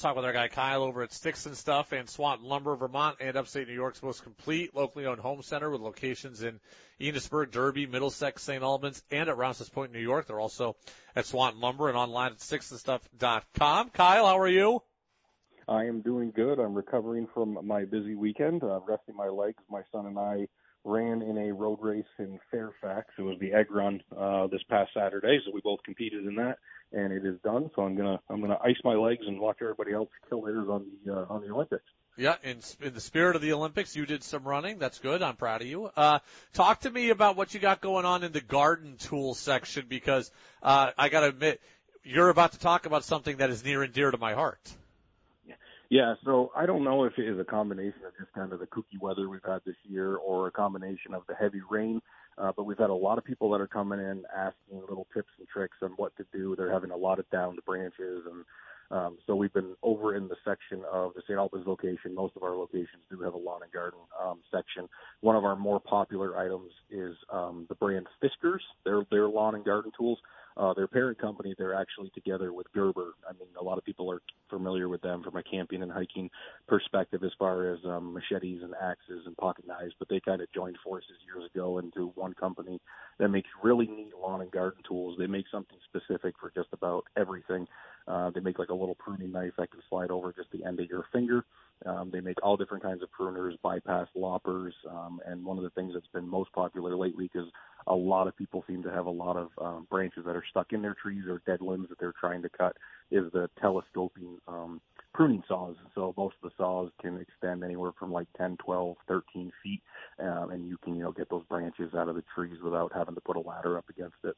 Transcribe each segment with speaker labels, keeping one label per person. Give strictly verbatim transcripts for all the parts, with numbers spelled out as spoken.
Speaker 1: talk with our guy Kyle over at Sticks and Stuff and Swanton Lumber, Vermont, and upstate New York's most complete locally owned home center with locations in Enosburg, Derby, Middlesex, Saint Albans, and at Rouse's Point, New York. They're also at Swanton Lumber and online at sticks and stuff dot com. Kyle, how are you?
Speaker 2: I am doing good. I'm recovering from my busy weekend, uh, resting my legs. My son and I ran in a road race in Fairfax. It was the egg run uh, this past Saturday, so we both competed in that, and it is done. So I'm gonna I'm gonna ice my legs and watch everybody else kill theirs on the uh, on the Olympics.
Speaker 1: Yeah, in, in the spirit of the Olympics, you did some running. That's good. I'm proud of you. Uh, talk to me about what you got going on in the garden tool section, because uh, I got to admit, you're about to talk about something that is near and dear to my heart.
Speaker 2: Yeah, so I don't know if it is a combination of just kind of the kooky weather we've had this year or a combination of the heavy rain, uh, but we've had a lot of people that are coming in asking little tips and tricks on what to do. They're having a lot of downed branches, and um, so we've been over in the section of the Saint Albans location. Most of our locations do have a lawn and garden um, section. One of our more popular items is um, the brand Fiskars. They're, they're lawn and garden tools. Uh, their parent company, they're actually together with Gerber. I mean, a lot of people are familiar with them from a camping and hiking perspective as far as um, machetes and axes and pocket knives, but they kind of joined forces years ago into one company that makes really neat lawn and garden tools. They make something specific for just about everything. Uh, they make like a little pruning knife that can slide over just the end of your finger. Um, they make all different kinds of pruners, bypass loppers, um, and one of the things that's been most popular lately, because a lot of people seem to have a lot of um, branches that are stuck in their trees or dead limbs that they're trying to cut, is the telescoping um, pruning saws. So most of the saws can extend anywhere from like ten, twelve, thirteen feet, um, and you can, you know, get those branches out of the trees without having to put a ladder up against it.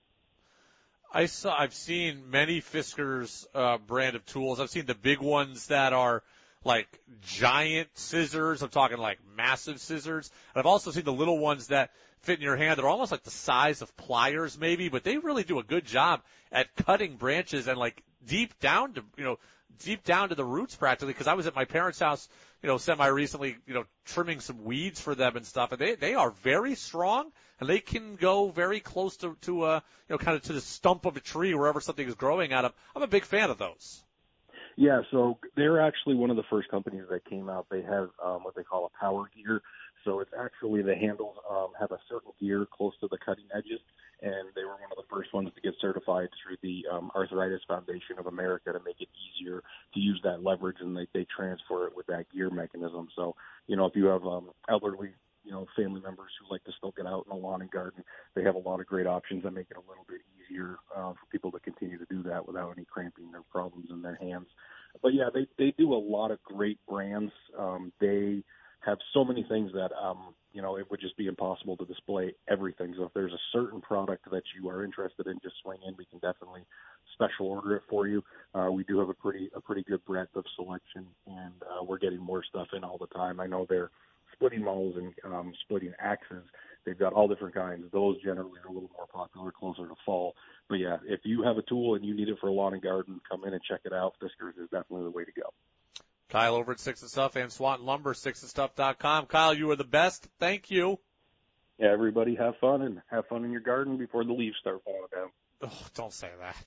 Speaker 1: I saw, I've seen many Fiskars uh, brand of tools. I've seen the big ones that are like giant scissors. I'm talking like massive scissors. And I've also seen the little ones that fit in your hand. They're almost like the size of pliers maybe, but they really do a good job at cutting branches and like deep down to, you know, deep down to the roots practically. Because I was at my parents' house, you know, semi recently, you know, trimming some weeds for them and stuff. And they, they are very strong, and they can go very close to, to, uh, you know, kind of to the stump of a tree, wherever something is growing out of. I'm a big fan of those.
Speaker 2: Yeah, so they're actually one of the first companies that came out. They have um, what they call a power gear. So it's actually the handles um, have a certain gear close to the cutting edges, and they were one of the first ones to get certified through the um, Arthritis Foundation of America to make it easier to use that leverage, and they, they transfer it with that gear mechanism. So, you know, if you have um, elderly, you know, family members who like to still get out in the lawn and garden, they have a lot of great options that make it a little bit easier uh, for people to continue to do that without any cramping or problems in their hands. But, yeah, they, they do a lot of great brands. Um, they have so many things that, um, you know, it would just be impossible to display everything. So if there's a certain product that you are interested in, just swing in. We can definitely special order it for you. Uh, we do have a pretty a pretty good breadth of selection, and uh, we're getting more stuff in all the time. I know they're splitting mowers and um, splitting axes. They've got all different kinds. Those generally are a little more popular closer to fall. But, yeah, if you have a tool and you need it for a lawn and garden, come in and check it out. Fiskars is definitely the way to go.
Speaker 1: Kyle over at Sticks and Stuff and Swanton Lumber, sticks and stuff dot com. Kyle, you are the best. Thank you.
Speaker 2: Yeah, everybody have fun, and have fun in your garden before the leaves start falling down.
Speaker 1: Oh, don't say that.